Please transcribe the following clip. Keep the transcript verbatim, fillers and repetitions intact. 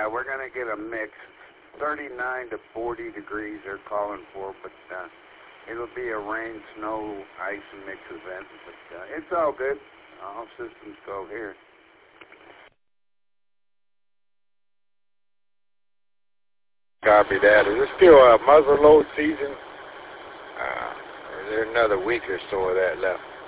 Yeah, we're going to get a mix. thirty-nine to forty degrees they're calling for, but uh, it'll be a rain, snow, ice mix event. But uh, it's all good. All systems go here. Copy that. Is it still a muzzle load season? Uh, or is there another week or so of that left?